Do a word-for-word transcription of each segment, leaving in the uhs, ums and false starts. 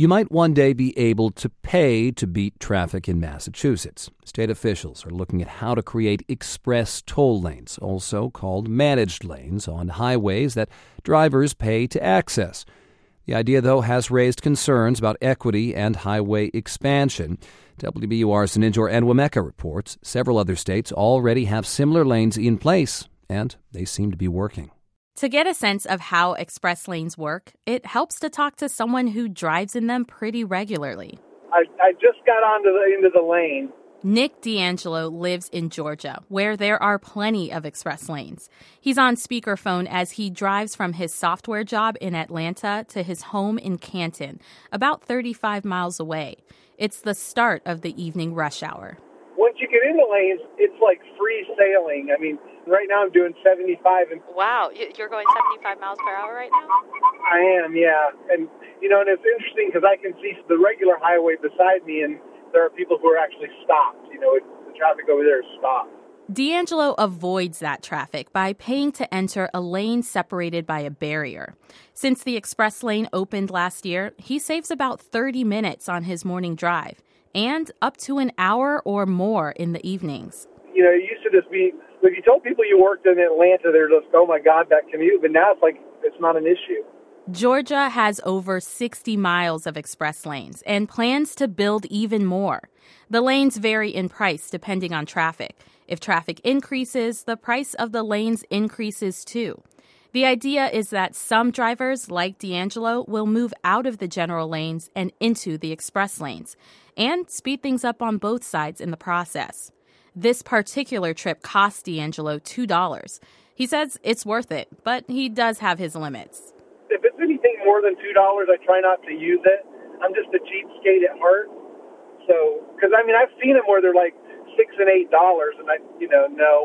You might one day be able to pay to beat traffic in Massachusetts. State officials are looking at how to create express toll lanes, also called managed lanes, on highways that drivers pay to access. The idea, though, has raised concerns about equity and highway expansion. W B U R's Ninjor Enwemeka reports several other states already have similar lanes in place, and they seem to be working. To get a sense of how express lanes work, it helps to talk to someone who drives in them pretty regularly. I, I just got onto the into the lane. Nick D'Angelo lives in Georgia, where there are plenty of express lanes. He's on speakerphone as he drives from his software job in Atlanta to his home in Canton, about thirty-five miles away. It's the start of the evening rush hour. Once you get in the lanes, it's like free sailing. I mean, right now I'm doing seventy-five. And Wow, you're going seventy-five miles per hour right now? I am, yeah. And, you know, and it's interesting because I can see the regular highway beside me, and there are people who are actually stopped. You know, it, the traffic over there is stopped. D'Angelo avoids that traffic by paying to enter a lane separated by a barrier. Since the express lane opened last year, he saves about thirty minutes on his morning drive and up to an hour or more in the evenings. You know, it used to just be, if you told people you worked in Atlanta, they're just, oh my God, that commute. But now it's like, it's not an issue. Georgia has over sixty miles of express lanes and plans to build even more. The lanes vary in price depending on traffic. If traffic increases, the price of the lanes increases too. The idea is that some drivers, like D'Angelo, will move out of the general lanes and into the express lanes and speed things up on both sides in the process. This particular trip cost D'Angelo two dollars. He says it's worth it, but he does have his limits. If it's anything more than two dollars, I try not to use it. I'm just a cheapskate at heart. So, because, I mean, I've seen them where they're like six and eight dollars, and I, you know, no.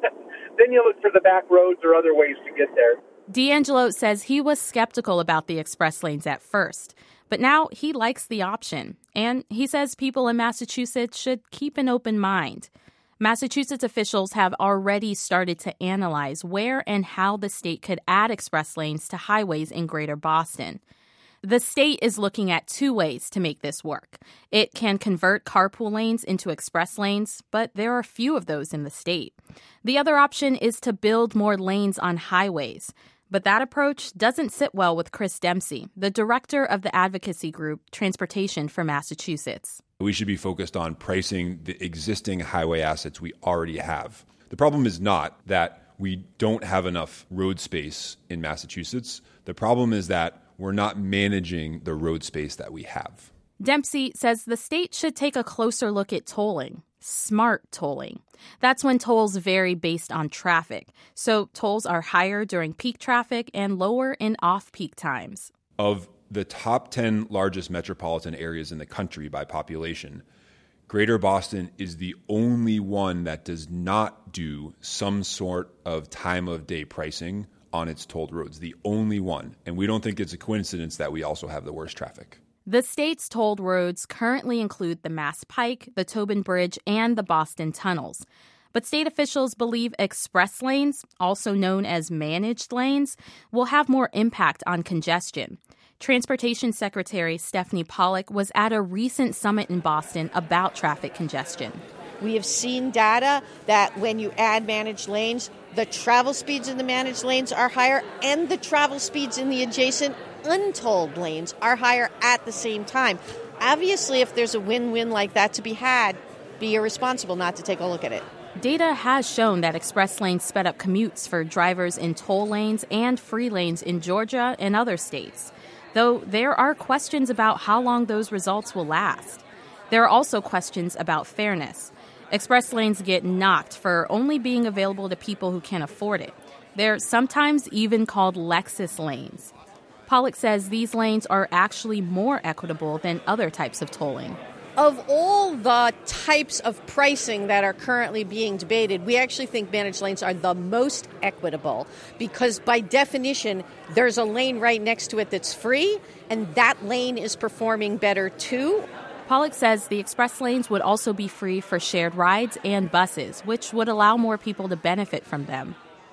Then you look for the back roads or other ways to get there. D'Angelo says he was skeptical about the express lanes at first, but now he likes the option. And he says people in Massachusetts should keep an open mind. Massachusetts officials have already started to analyze where and how the state could add express lanes to highways in Greater Boston. The state is looking at two ways to make this work. It can convert carpool lanes into express lanes, but there are few of those in the state. The other option is to build more lanes on highways. But that approach doesn't sit well with Chris Dempsey, the director of the advocacy group Transportation for Massachusetts. We should be focused on pricing the existing highway assets we already have. The problem is not that we don't have enough road space in Massachusetts. The problem is that we're not managing the road space that we have. Dempsey says the state should take a closer look at tolling, smart tolling. That's when tolls vary based on traffic. So tolls are higher during peak traffic and lower in off-peak times. Of the top ten largest metropolitan areas in the country by population, Greater Boston is the only one that does not do some sort of time of day pricing on its tolled roads, the only one. And we don't think it's a coincidence that we also have the worst traffic. The state's tolled roads currently include the Mass Pike, the Tobin Bridge, and the Boston tunnels. But state officials believe express lanes, also known as managed lanes, will have more impact on congestion. Transportation Secretary Stephanie Pollock was at a recent summit in Boston about traffic congestion. We have seen data that when you add managed lanes, the travel speeds in the managed lanes are higher and the travel speeds in the adjacent untolled lanes are higher at the same time. Obviously, if there's a win-win like that to be had, be irresponsible not to take a look at it. Data has shown that express lanes sped up commutes for drivers in toll lanes and free lanes in Georgia and other states, though there are questions about how long those results will last. There are also questions about fairness. Express lanes get knocked for only being available to people who can afford it. They're sometimes even called Lexus lanes. Pollock says these lanes are actually more equitable than other types of tolling. Of all the types of pricing that are currently being debated, we actually think managed lanes are the most equitable because by definition, there's a lane right next to it that's free, and that lane is performing better too. Pollock says the express lanes would also be free for shared rides and buses, which would allow more people to benefit from them.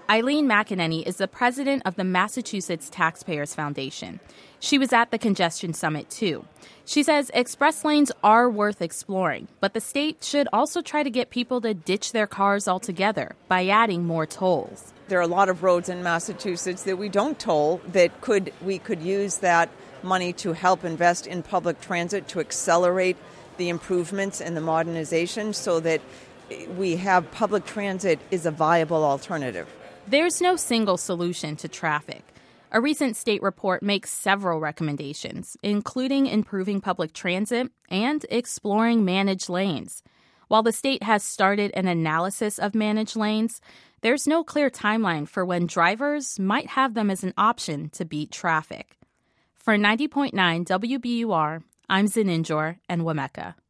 Eileen McEnany is the president of the Massachusetts Taxpayers Foundation. She was at the Congestion Summit, too. She says express lanes are worth exploring, but the state should also try to get people to ditch their cars altogether by adding more tolls. There are a lot of roads in Massachusetts that we don't toll that could we could use that money to help invest in public transit to accelerate the improvements and the modernization so that we have public transit is a viable alternative. There's no single solution to traffic. A recent state report makes several recommendations, including improving public transit and exploring managed lanes. While the state has started an analysis of managed lanes, there's no clear timeline for when drivers might have them as an option to beat traffic. For ninety point nine W B U R, I'm Zaninjor and Wameka.